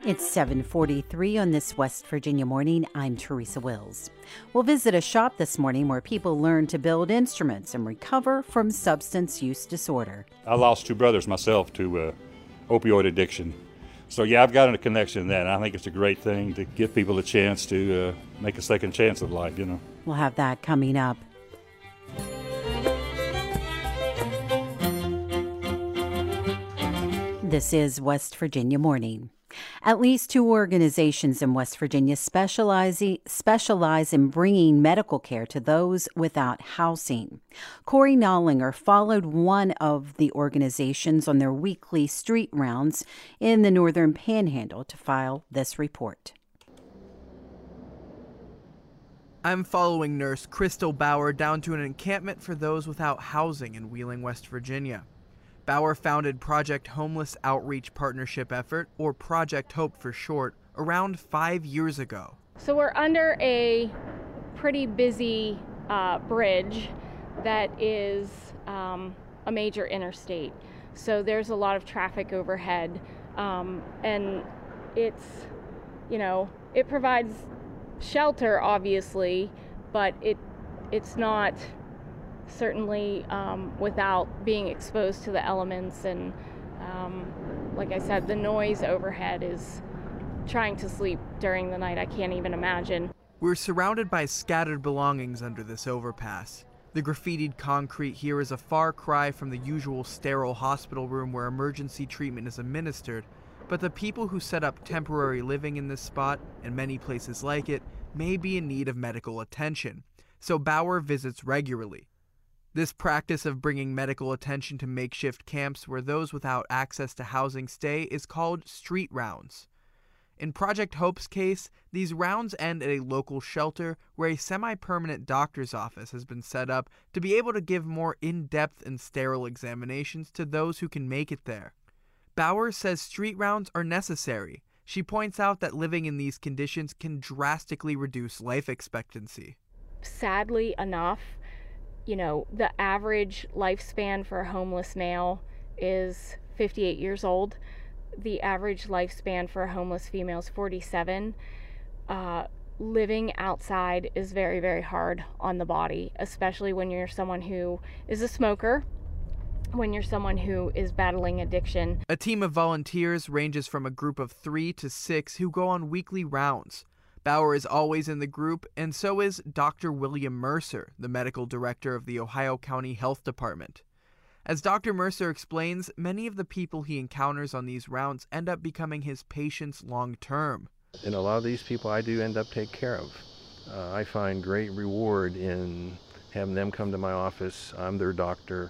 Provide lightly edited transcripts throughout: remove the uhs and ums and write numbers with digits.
It's 7:43 on this West Virginia morning. I'm Teresa Wills. We'll visit a shop this morning where people learn to build instruments and recover from substance use disorder. I lost two brothers myself to opioid addiction. So yeah, I've got a connection in that. I think it's a great thing to give people a chance to make a second chance at life, We'll have that coming up. This is West Virginia Morning. At least two organizations in West Virginia specialize in bringing medical care to those without housing. Corey Nollinger followed one of the organizations on their weekly street rounds in the Northern Panhandle to file this report. I'm following nurse Crystal Bauer down to an encampment for those without housing in Wheeling, West Virginia. Bauer founded Project Homeless Outreach Partnership Effort, or Project Hope for short, around 5 years ago. So we're under a pretty busy bridge that is a major interstate. So there's a lot of traffic overhead, and it's, it provides shelter, obviously, but it's not certainly without being exposed to the elements, and like I said, the noise overhead is trying to sleep during the night. I can't even imagine. We're surrounded by scattered belongings under this overpass. The graffitied concrete here is a far cry from the usual sterile hospital room where emergency treatment is administered, but the people who set up temporary living in this spot, and many places like it, may be in need of medical attention, so Bauer visits regularly. This practice of bringing medical attention to makeshift camps where those without access to housing stay is called street rounds. In Project Hope's case, these rounds end at a local shelter where a semi-permanent doctor's office has been set up to be able to give more in-depth and sterile examinations to those who can make it there. Bauer says street rounds are necessary. She points out that living in these conditions can drastically reduce life expectancy. Sadly enough, the average lifespan for a homeless male is 58 years old. The average lifespan for a homeless female is 47. Living outside is very, very hard on the body, especially when you're someone who is a smoker, when you're someone who is battling addiction. A team of volunteers ranges from a group of 3 to 6 who go on weekly rounds. Bauer is always in the group, and so is Dr. William Mercer, the medical director of the Ohio County Health Department. As Dr. Mercer explains, many of the people he encounters on these rounds end up becoming his patients long term. And a lot of these people I do end up taking care of. I find great reward in having them come to my office. I'm their doctor.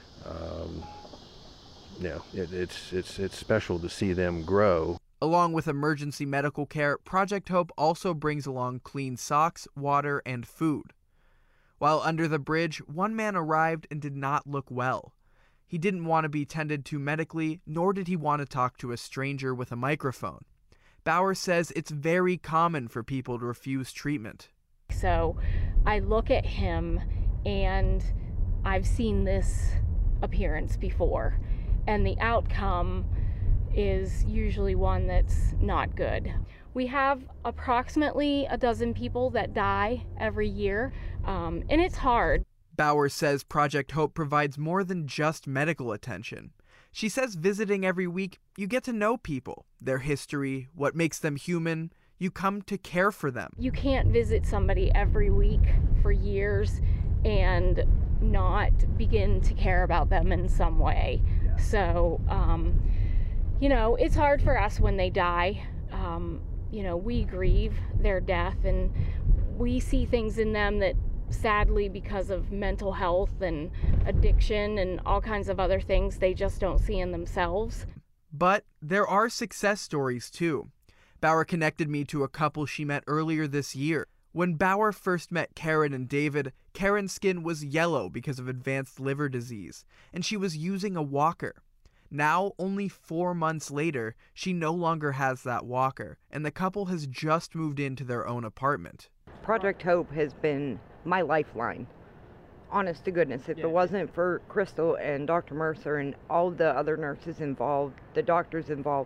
It's special to see them grow. Along with emergency medical care, Project Hope also brings along clean socks, water, and food. While under the bridge, one man arrived and did not look well. He didn't want to be tended to medically, nor did he want to talk to a stranger with a microphone. Bauer says it's very common for people to refuse treatment. So I look at him, and I've seen this appearance before, and the outcome is usually one that's not good. We have approximately a dozen people that die every year, and it's hard. Bauer says Project Hope provides more than just medical attention. She says visiting every week, you get to know people, their history, what makes them human. You come to care for them. You can't visit somebody every week for years and not begin to care about them in some way. Yeah. So, it's hard for us when they die. We grieve their death, and we see things in them that sadly, because of mental health and addiction and all kinds of other things, they just don't see in themselves. But there are success stories too. Bauer connected me to a couple she met earlier this year. When Bauer first met Karen and David, Karen's skin was yellow because of advanced liver disease, and she was using a walker. Now, only 4 months later, she no longer has that walker, and the couple has just moved into their own apartment. Project Hope has been my lifeline. Honest to goodness, if it wasn't for Crystal and Dr. Mercer and all the other nurses involved, the doctors involved,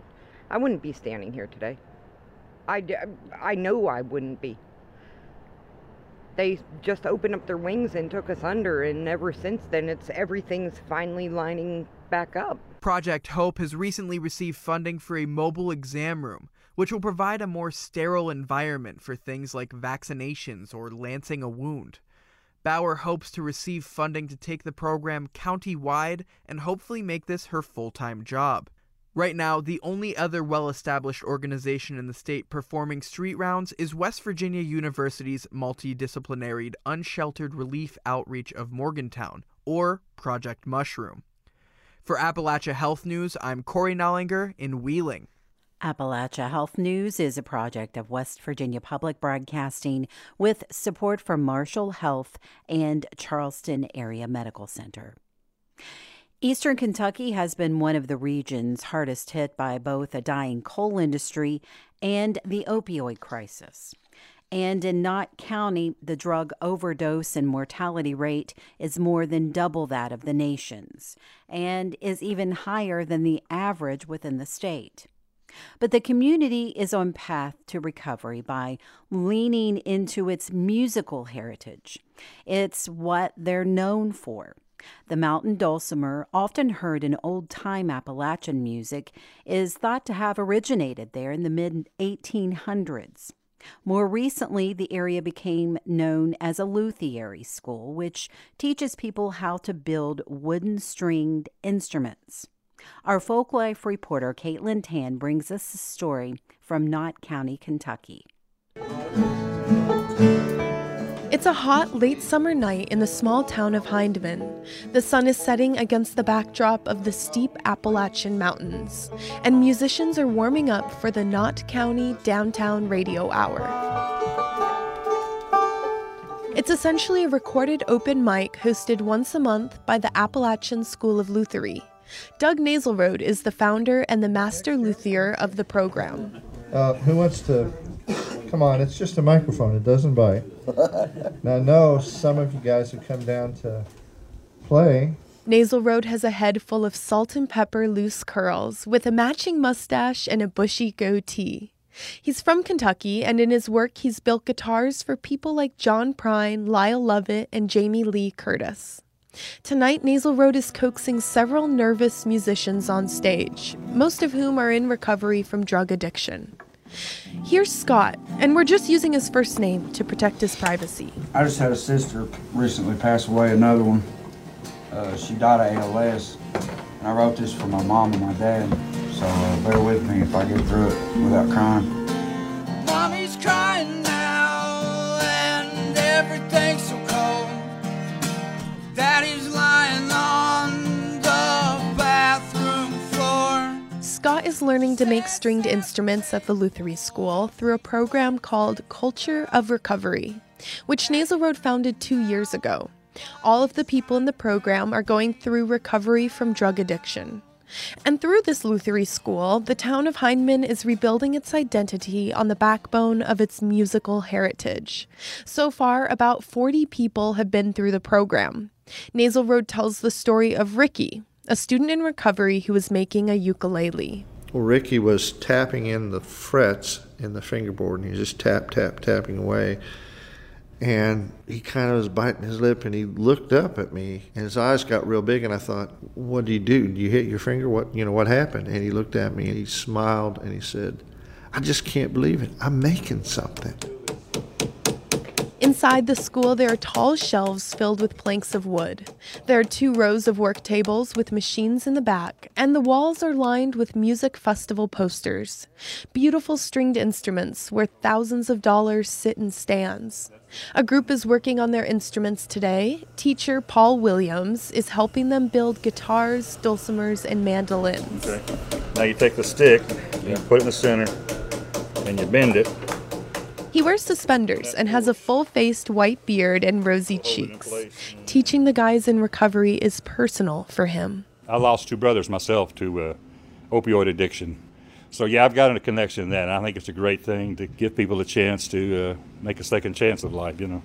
I wouldn't be standing here today. I know I wouldn't be. They just opened up their wings and took us under, and ever since then, everything's finally lining back up. Project Hope has recently received funding for a mobile exam room, which will provide a more sterile environment for things like vaccinations or lancing a wound. Bauer hopes to receive funding to take the program county-wide and hopefully make this her full-time job. Right now, the only other well-established organization in the state performing street rounds is West Virginia University's multidisciplinary Unsheltered Relief Outreach of Morgantown, or Project Mushroom. For Appalachia Health News, I'm Corey Nollinger in Wheeling. Appalachia Health News is a project of West Virginia Public Broadcasting with support from Marshall Health and Charleston Area Medical Center. Eastern Kentucky has been one of the regions hardest hit by both a dying coal industry and the opioid crisis. And in Knott County, the drug overdose and mortality rate is more than double that of the nation's, and is even higher than the average within the state. But the community is on path to recovery by leaning into its musical heritage. It's what they're known for. The mountain dulcimer, often heard in old-time Appalachian music, is thought to have originated there in the mid-1800s. More recently, the area became known as a luthier school, which teaches people how to build wooden stringed instruments. Our Folklife reporter, Caitlin Tan, brings us a story from Knott County, Kentucky. It's a hot, late summer night in the small town of Hindman. The sun is setting against the backdrop of the steep Appalachian Mountains, and musicians are warming up for the Knott County Downtown Radio Hour. It's essentially a recorded open mic hosted once a month by the Appalachian School of Luthery. Doug Naselrode is the founder and the master luthier of the program. Who wants to... Come on, it's just a microphone. It doesn't bite. Now, I know some of you guys have come down to play. Naselrode has a head full of salt and pepper loose curls with a matching mustache and a bushy goatee. He's from Kentucky, and in his work, he's built guitars for people like John Prine, Lyle Lovett, and Jamie Lee Curtis. Tonight, Naselrode is coaxing several nervous musicians on stage, most of whom are in recovery from drug addiction. Here's Scott, and we're just using his first name to protect his privacy. I just had a sister recently pass away, another one. She died of ALS, and I wrote this for my mom and my dad, so bear with me if I get through it without crying. Mommy's crying now, and everything's so cold. Daddy's lying on the bathroom floor. Scott is learning to make stringed instruments at the Luthery School through a program called Culture of Recovery, which Naselrode founded 2 years ago. All of the people in the program are going through recovery from drug addiction. And through this Luthery School, the town of Hindman is rebuilding its identity on the backbone of its musical heritage. So far, about 40 people have been through the program. Naselrode tells the story of Ricky, a student in recovery who was making a ukulele. Well, Ricky was tapping in the frets in the fingerboard, and he was just tapping away. And he kind of was biting his lip, and he looked up at me, and his eyes got real big, and I thought, what do? Do you hit your finger? What happened? And he looked at me, and he smiled, and he said, I just can't believe it. I'm making something. Inside the school, there are tall shelves filled with planks of wood. There are 2 rows of work tables with machines in the back, and the walls are lined with music festival posters. Beautiful stringed instruments worth thousands of dollars sit in stands. A group is working on their instruments today. Teacher Paul Williams is helping them build guitars, dulcimers, and mandolins. Okay. Now you take the stick, you put it in the center, and you bend it. He wears suspenders and has a full-faced white beard and rosy cheeks. Teaching the guys in recovery is personal for him. I lost 2 brothers myself to opioid addiction. So yeah, I've got a connection in that, and I think it's a great thing to give people a chance to make a second chance of life, you know.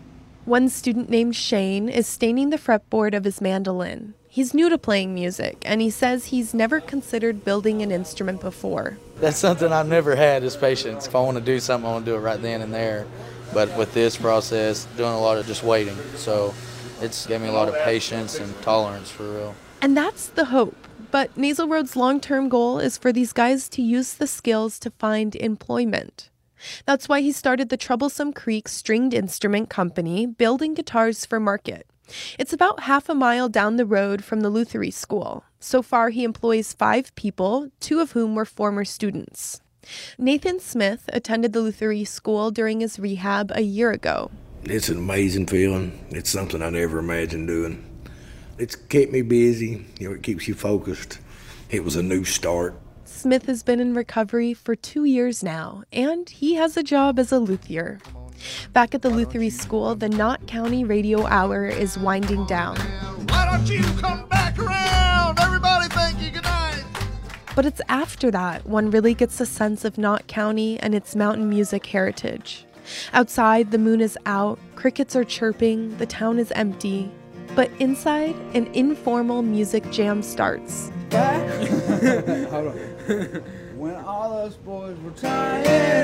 One student named Shane is staining the fretboard of his mandolin. He's new to playing music, and he says he's never considered building an instrument before. That's something I've never had is patience. If I want to do something, I want to do it right then and there. But with this process, doing a lot of just waiting. So it's gave me a lot of patience and tolerance for real. And that's the hope. But Nasal Road's long-term goal is for these guys to use the skills to find employment. That's why he started the Troublesome Creek Stringed Instrument Company, building guitars for market. It's about half a mile down the road from the Lutherie School. So far, he employs 5 people, 2 of whom were former students. Nathan Smith attended the Lutherie School during his rehab a year ago. It's an amazing feeling. It's something I never imagined doing. It's kept me busy. It keeps you focused. It was a new start. Smith has been in recovery for 2 years now, and he has a job as a luthier. Back at the Lutherie School, the Knott County Radio Hour is winding down. Why don't you come back around? Everybody thank you, good night. But it's after that one really gets a sense of Knott County and its mountain music heritage. Outside, the moon is out, crickets are chirping, the town is empty. But inside, an informal music jam starts. Hold on. When all us boys were trying,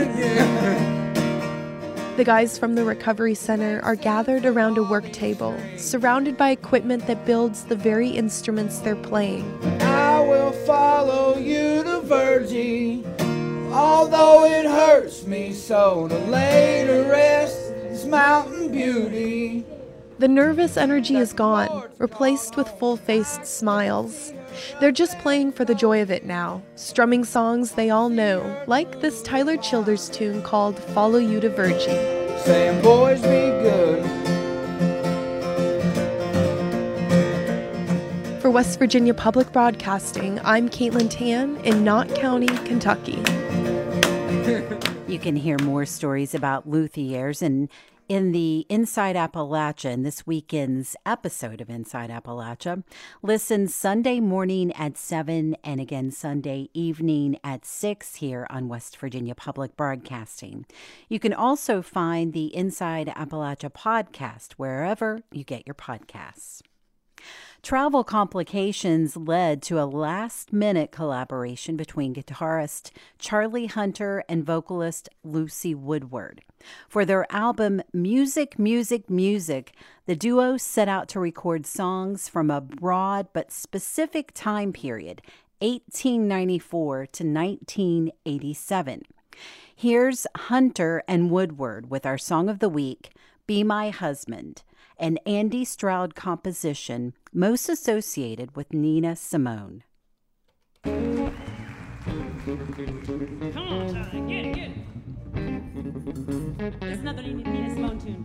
The guys from the Recovery Center are gathered around a work table, surrounded by equipment that builds the very instruments they're playing. I will follow you to Virgie, although it hurts me so to lay to rest this mountain beauty. The nervous energy is gone, replaced with full-faced smiles. They're just playing for the joy of it now, strumming songs they all know, like this Tyler Childers tune called Follow You to Virgie. Saying, boys, be good. For West Virginia Public Broadcasting, I'm Caitlin Tan in Knott County, Kentucky. You can hear more stories about luthiers in the Inside Appalachia, in this weekend's episode of Inside Appalachia. Listen Sunday morning at 7 and again Sunday evening at 6 here on West Virginia Public Broadcasting. You can also find the Inside Appalachia podcast wherever you get your podcasts. Travel complications led to a last-minute collaboration between guitarist Charlie Hunter and vocalist Lucy Woodward. For their album Music, Music, Music, the duo set out to record songs from a broad but specific time period, 1894 to 1987. Here's Hunter and Woodward with our song of the week, Be My Husband, an Andy Stroud composition most associated with Nina Simone. Come on, Charlie, get it. It's another Nina Simone tune.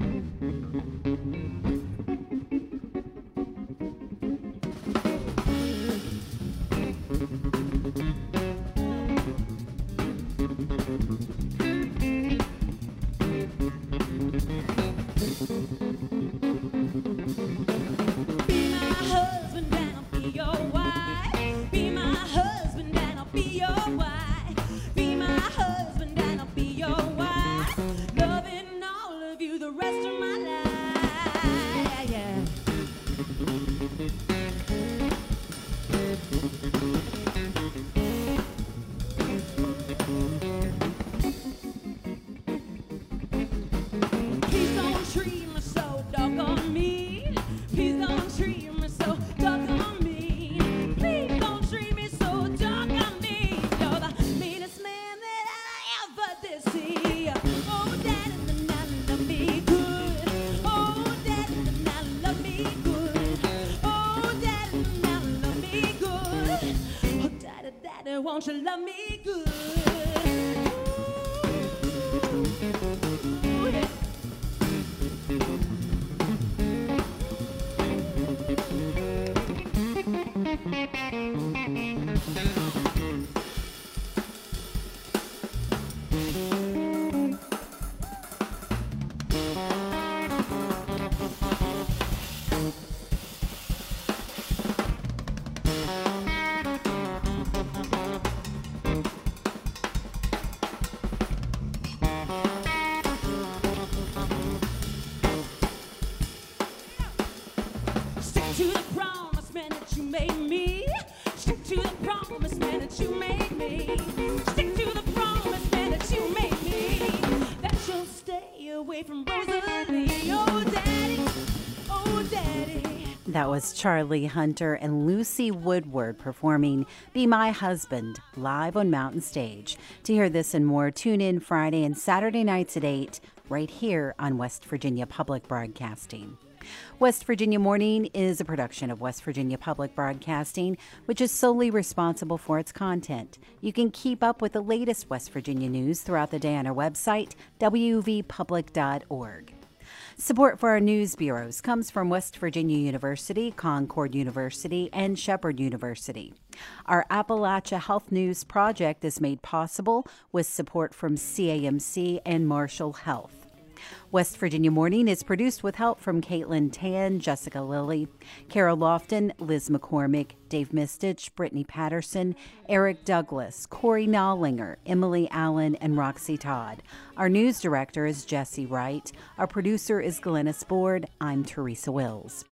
Won't you love me good? Ooh, yeah. That was Charlie Hunter and Lucy Woodward performing Be My Husband live on Mountain Stage. To hear this and more, tune in Friday and Saturday nights at 8 right here on West Virginia Public Broadcasting. West Virginia Morning is a production of West Virginia Public Broadcasting, which is solely responsible for its content. You can keep up with the latest West Virginia news throughout the day on our website, wvpublic.org. Support for our news bureaus comes from West Virginia University, Concord University, and Shepherd University. Our Appalachia Health News Project is made possible with support from CAMC and Marshall Health. West Virginia Morning is produced with help from Caitlin Tan, Jessica Lilly, Carol Lofton, Liz McCormick, Dave Mistich, Brittany Patterson, Eric Douglas, Corey Nollinger, Emily Allen, and Roxy Todd. Our news director is Jesse Wright. Our producer is Glennis Board. I'm Teresa Wills.